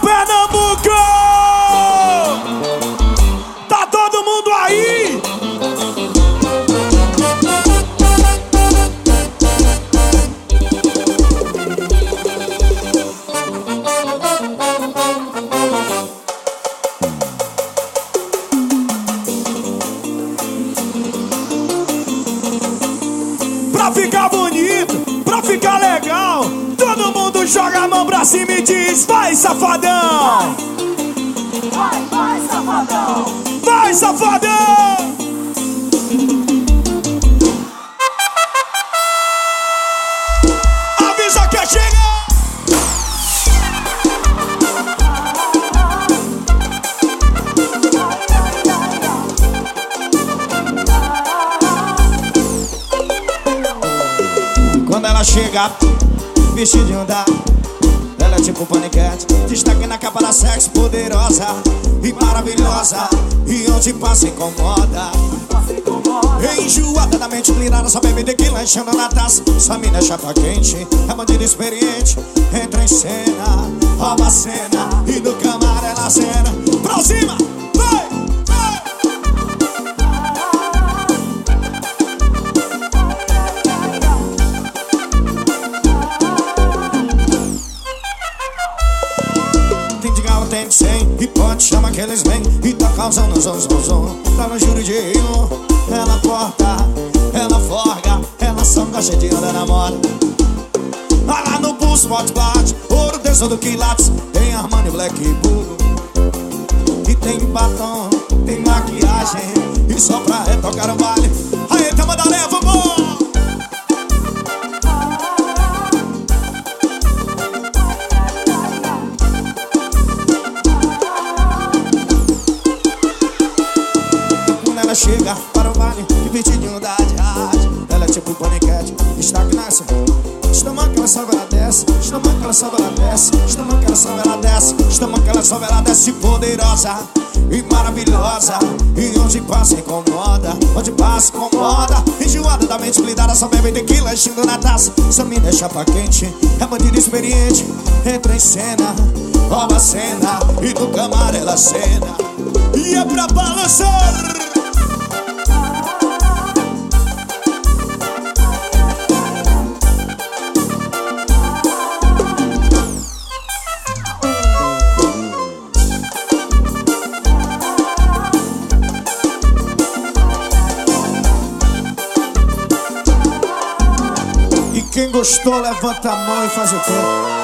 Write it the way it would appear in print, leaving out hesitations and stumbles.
Pernambuco! Tá todo mundo aí? Pra ficar bonito, pra ficar legal, todo mundo joga a mão pra cima e diz: vai, safadão! Vai, safadão! Vai, safadão! Avisa que chega! Quando ela chega, vestidinho da, ela é tipo paniquete, destaque na capa da sexy, poderosa e maravilhosa, e onde passa incomoda. Enjoada da mente blindada, só bebe tequila enchendo na taça. Sua mina é chapa quente, é bandida experiente, entra em cena, rouba a cena, e no camarão ela cena. Pra cima, vai! Tem de 100 e pode chamar que eles vêm e tá causando zum. Tá no juridinho, ela corta, ela forga, ela samba cheia de onda na moda. Lá no pulso, bate, ouro, tesouro, quilates. Tem Armani, Black Bull, e tem batom, tem maquiagem, e só pra retocar o baile. Aí, tamo da leva, amor! Chega para o baile, divertidinho da rádio. Ela é tipo paniquete, destaque nasce. Estama que ela sobe, ela desce. Estama que ela sobe, ela desce. Estama que ela sobe, ela desce. Estama que ela sobe, ela desce. Poderosa e maravilhosa, e onde passa incomoda. Onde passa incomoda. Enjoada da mente blindada, só bebe tequila enchendo na taça. Essa mina é chapa quente, é bandida experiente, entra em cena, rouba a cena, e no camarão ela cena. E é pra balançar. Quem gostou, levanta a mão e faz o pé.